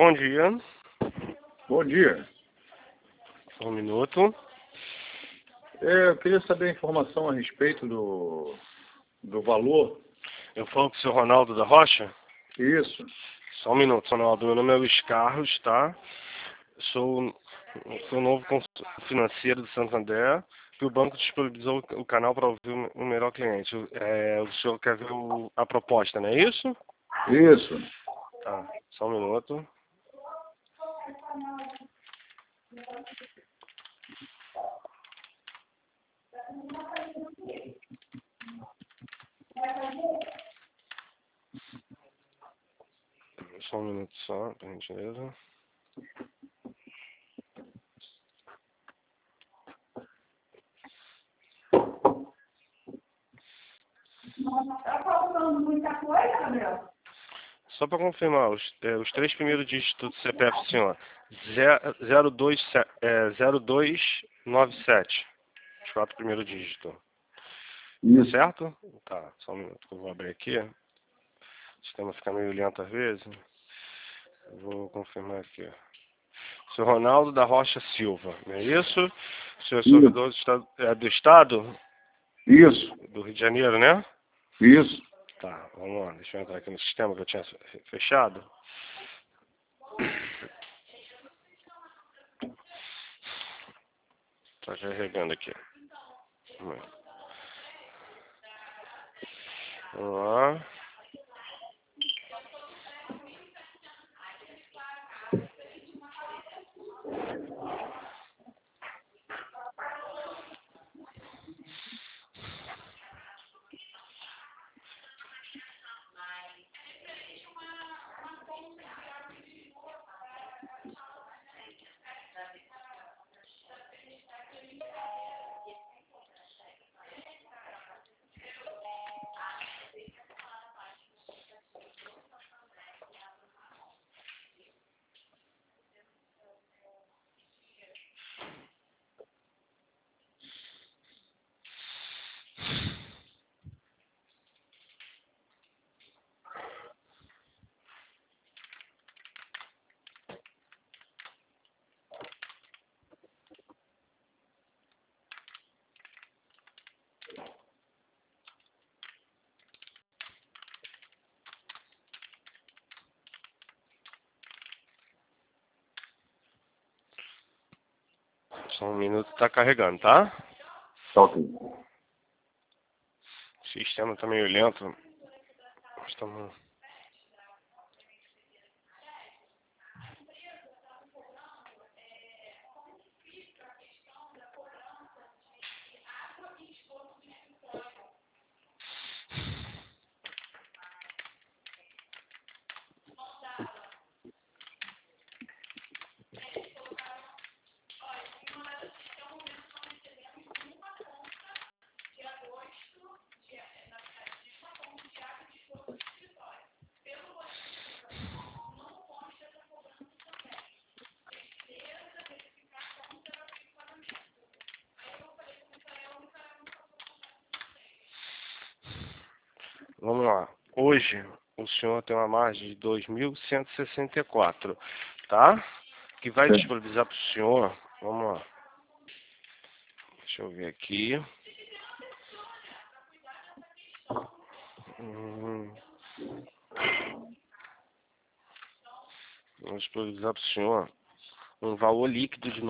Bom dia. Bom dia. Só um minuto. Eu queria saber a informação a respeito do valor. Eu falo com o senhor Ronaldo da Rocha. Isso. Só um minuto, Ronaldo. Meu nome é Luiz Carlos, tá? Sou novo consultor financeiro do Santander, que o banco disponibilizou o canal para ouvir o melhor cliente. O senhor quer ver a proposta, não é isso? Isso. Tá, só um minuto. Só um minuto só, por gentileza. Tá faltando muita coisa, Gabriel? Só para confirmar, os três primeiros dígitos do CPF do senhor. 0297. Os quatro primeiros dígitos. Tá Isso. certo? Tá, só um minuto que eu vou abrir aqui. O sistema fica meio lento às vezes. Eu vou confirmar aqui. Senhor Ronaldo da Rocha Silva, não é isso? O senhor é servidor do Estado? Isso. Do Rio de Janeiro, né? Isso. Tá, vamos lá. Deixa eu entrar aqui no sistema que eu tinha fechado. Tá carregando aqui. Vamos lá. Só um minuto, tá carregando, tá? Tá ok. O sistema tá meio lento. Estamos... Vamos lá. Hoje, o senhor tem uma margem de 2.164, tá? Que vai disponibilizar para o senhor. Vamos lá. Deixa eu ver aqui. Vamos disponibilizar para o senhor um valor líquido de R$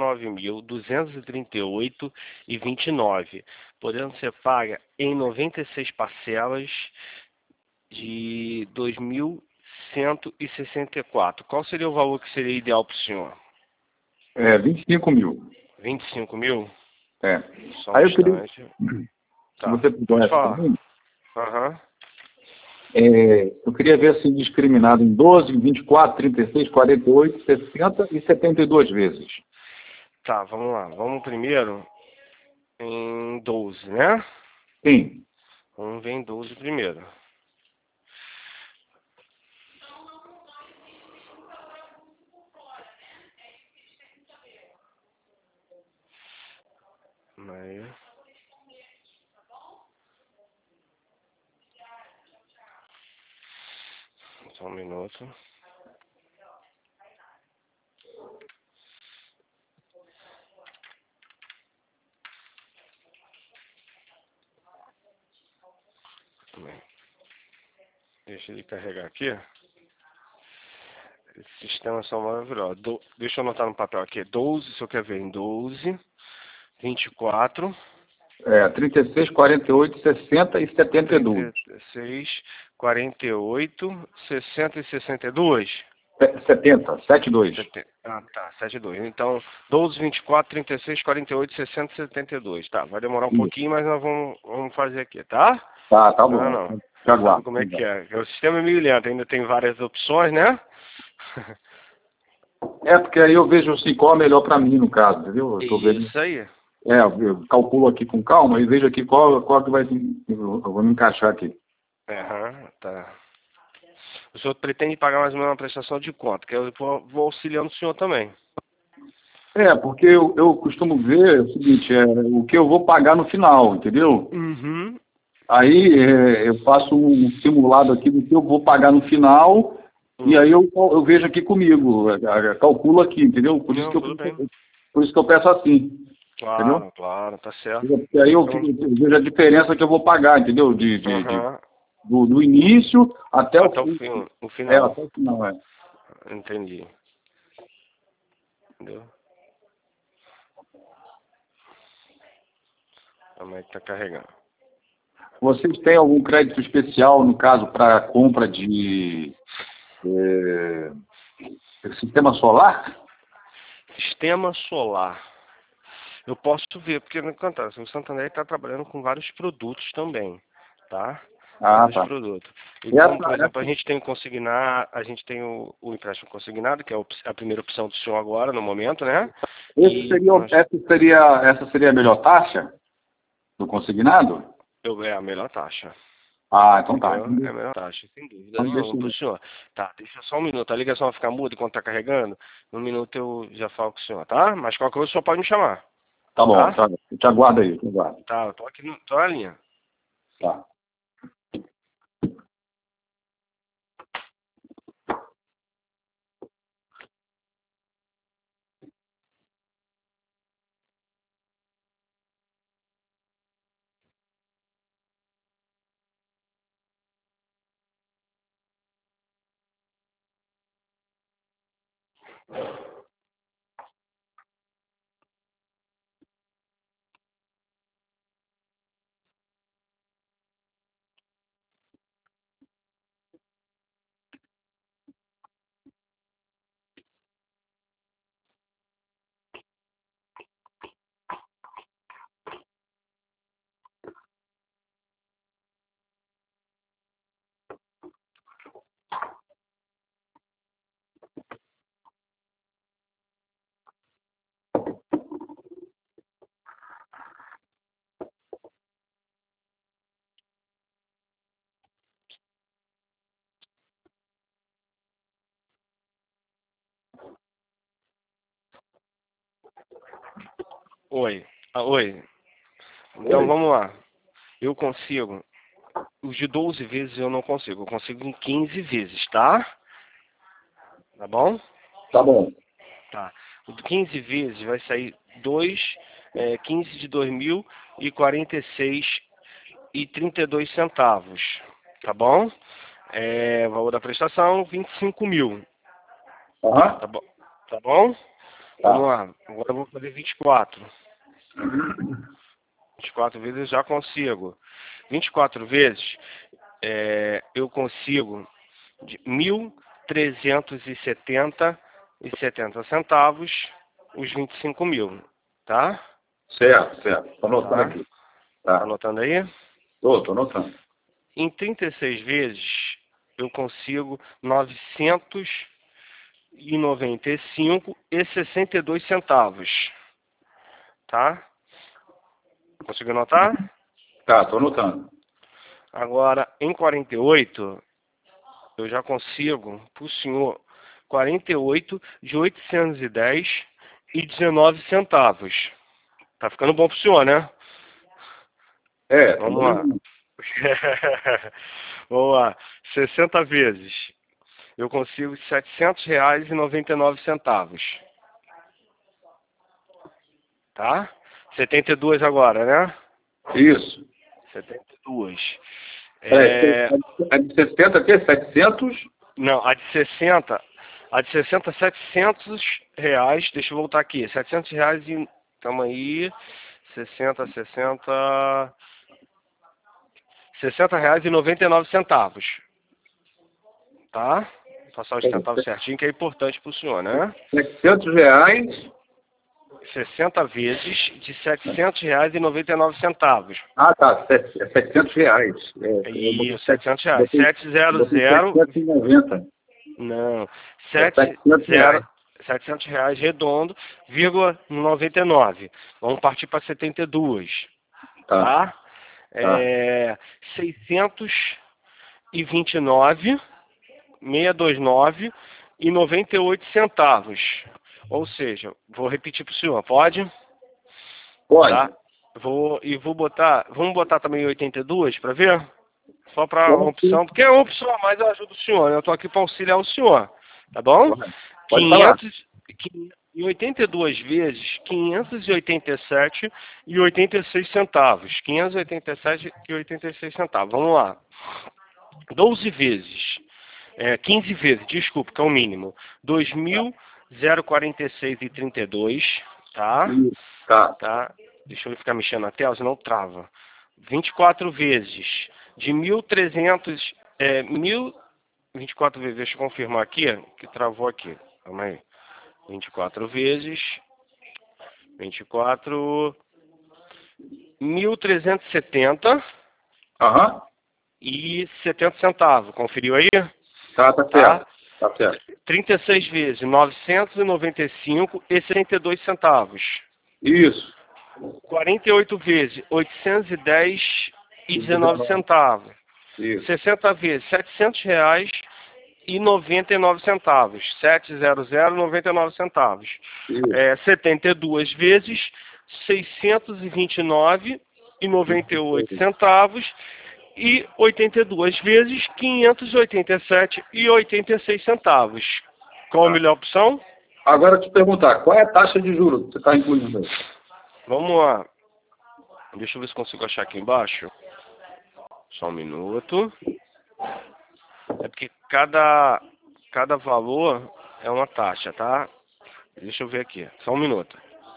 99.238,29, podendo ser paga em 96 parcelas de 2.164. Qual seria o valor que seria ideal para o senhor? 25 mil. 25 mil? É. Só um Aí eu queria, instante. se Tá, você pode pudesse falar. também, Aham. eu queria ver assim discriminado em 12, 24, 36, 48, 60 e 72 vezes. Tá, vamos lá. Vamos primeiro em 12, né? Sim. Vamos ver em 12 primeiro. Aí. Só um minuto. Deixa ele carregar aqui. Esses sistemas são maravilhosos. Deixa eu anotar no papel aqui. 12, se eu quer ver, em 12, 24... 36, 48, 60 e 72. 36, 48, 60 e 62. 70, 72. Ah, tá, 72. Então, 12, 24, 36, 48, 60 e 72. Tá, vai demorar um pouquinho, mas nós vamos fazer aqui, tá? Tá bom. Não. Já Sabe aguardo. como é que é? O sistema é meio lento, ainda tem várias opções, né? Porque aí eu vejo assim, qual é melhor para mim, no caso, entendeu? Eu tô vendo. Isso aí. Eu calculo aqui com calma e vejo aqui qual que vai. Eu vou me encaixar aqui. Tá. O senhor pretende pagar mais ou menos uma prestação de quanto? Que eu vou auxiliando o senhor também. Porque eu costumo ver o seguinte, o que eu vou pagar no final, entendeu? Uhum. Aí eu faço um simulado aqui do que eu vou pagar no final e aí eu vejo aqui comigo, calculo aqui, entendeu? Por isso que eu peço assim, entendeu? Claro, tá certo. Porque aí eu vejo a diferença que eu vou pagar, entendeu? Do início até o final. Até o final, Entendi. Entendeu? Como é que tá carregando? Vocês têm algum crédito especial, no caso, para compra de sistema solar? Sistema solar. Eu posso ver, porque no acontece, o Santander está trabalhando com vários produtos também, tá? Vários produtos. E como, por exemplo, a gente tem o consignado, a gente tem o empréstimo consignado, que é a primeira opção do senhor agora, no momento, né? Essa seria a melhor taxa do consignado? É a melhor taxa. Então tá. É a melhor taxa, sem dúvida nenhuma, pro senhor. Tá, deixa só um minuto. A ligação vai ficar muda enquanto tá carregando. Um minuto eu já falo com o senhor, tá? Mas qualquer coisa o senhor pode me chamar. Tá bom, tá. Eu te aguardo aí, Tá, eu tô aqui, tô na linha. Tá. Oi. Oi. Então vamos lá. Eu consigo. Os de 12 vezes eu não consigo. Eu consigo em 15 vezes, tá? Tá bom? Tá bom. Tá. O de 15 vezes vai sair 15 de 2.046 e 32 centavos. Tá bom? Valor da prestação, 25 mil. Tá bom? Tá bom? Vamos lá. Agora eu vou fazer 24. 24 vezes eu já consigo. 24 vezes eu consigo de 1.370 centavos os 25 mil. Tá? Certo. Tô anotando aqui. Tá anotando aí? Tô anotando. Em 36 vezes eu consigo 995 e 62 centavos. Tá? Conseguiu anotar? Tá, tô anotando. Agora, em 48, eu já consigo, para o senhor, 48 de 810 e 19 centavos. Tá ficando bom para o senhor, né? Vamos lá. Vamos lá. 60 vezes. Eu consigo R$ 700,99. Tá? 72 agora, né? Isso. 72. A de 60 aqui é 700? Não, a de 60, R$ 700, deixa eu voltar aqui, R$ 700 e, calma aí, 60, R$ 60,99, tá? Vou passar os centavos certinho, que é importante pro senhor, né? R$ 700. 60 vezes de R$ 700,99. Ah, tá, R$ 700. Isso, R$ 700. Botei 700. 790. Não, R$ 700. R$ 700 redondo, vírgula 99. Vamos partir para 72, tá? 629, 629 e 98 centavos. Ou seja, vou repetir para o senhor, pode? Pode. Tá? Vamos botar também 82 para ver? Só para opção, porque é uma opção a mais, eu ajudo o senhor, né? Eu estou aqui para auxiliar o senhor, tá bom? Pode falar. 582 vezes 587,86 centavos. 587,86 centavos. Vamos lá. 12 vezes, 15 vezes, desculpa, que é o mínimo. 2.046,32, tá? Tá? Deixa eu ficar mexendo na tela, senão trava. 24 vezes de 1.300, 24 vezes, deixa eu confirmar aqui, que travou aqui. Calma aí. 24 vezes 24, 1.370 e 70 centavos. Conferiu aí? Tá certo. Tá certo. 36 vezes 995 e 72 centavos. Isso. 48 vezes 810 e 19 centavos. Isso. 60 vezes R$ 700,99 centavos. 700,99 centavos. 72 vezes 629,98 centavos. E 82 vezes 587,86 centavos. Qual a melhor opção? Agora te perguntar, qual é a taxa de juros que você está incluindo aí? Vamos lá. Deixa eu ver se consigo achar aqui embaixo. Só um minuto. É porque cada valor é uma taxa, tá? Deixa eu ver aqui. Só um minuto.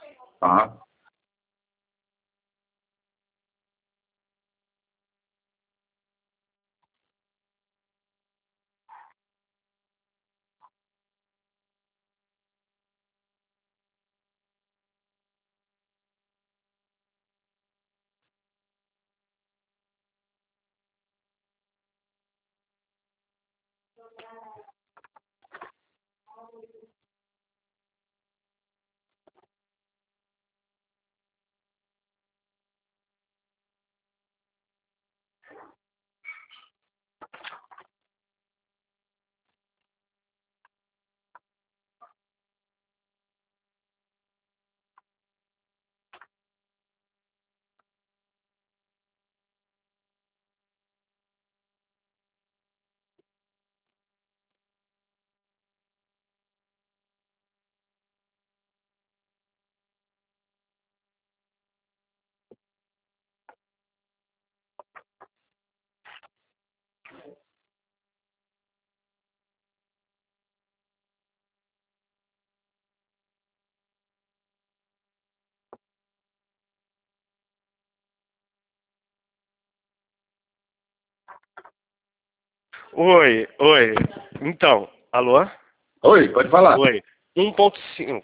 Oi. Então, alô? Oi, pode falar. Oi. 1,5.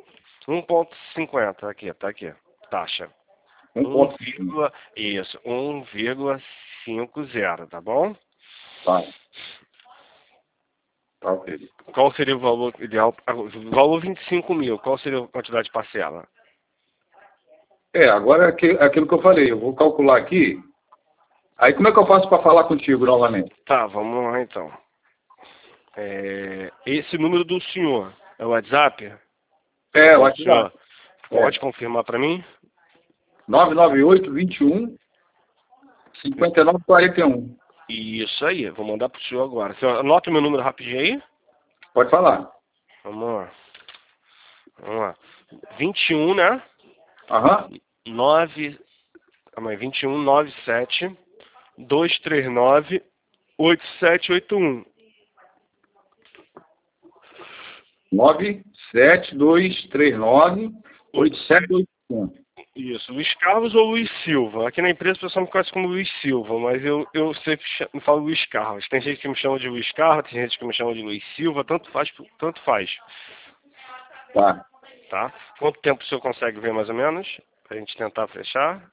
1,50 aqui, tá aqui. Taxa. 1,5. Isso, 1,50, tá bom? Tá. Tá, ok. Qual seria o valor ideal? Valor 25 mil, qual seria a quantidade de parcela? Agora é aquilo que eu falei, eu vou calcular aqui. Aí como é que eu faço para falar contigo novamente? Tá, vamos lá então. Esse número do senhor é o WhatsApp? O WhatsApp. Pode confirmar para mim? 998-21-5941. Isso aí, vou mandar pro senhor agora. Senhor, anota o meu número rapidinho aí. Pode falar. Vamos lá. 21, né? 21 97 97239-8781. 97239-8781. Isso, Luiz Carlos ou Luiz Silva. Aqui na empresa o pessoal me conhece como Luiz Silva, mas eu sempre me falo Luiz Carlos. Tem gente que me chama de Luiz Carlos, tem gente que me chama de Luiz Silva, tanto faz, tanto faz. Tá. Tá? Quanto tempo o senhor consegue ver mais ou menos? Pra gente tentar fechar?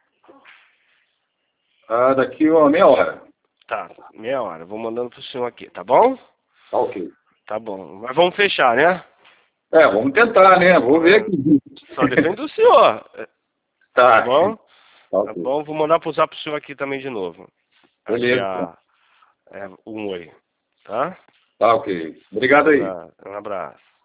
Daqui uma meia hora. Tá, meia hora. Vou mandando pro senhor aqui, tá bom? Tá ok. Tá bom. Mas vamos fechar, né? Vamos tentar, né? Vou ver aqui. Só depende do senhor. Tá. Tá bom? Tá, Tá ok. bom? Vou mandar pro zap pro senhor aqui também de novo. Beleza. Aqui um oi. Tá? Tá ok. Obrigado aí. Um abraço.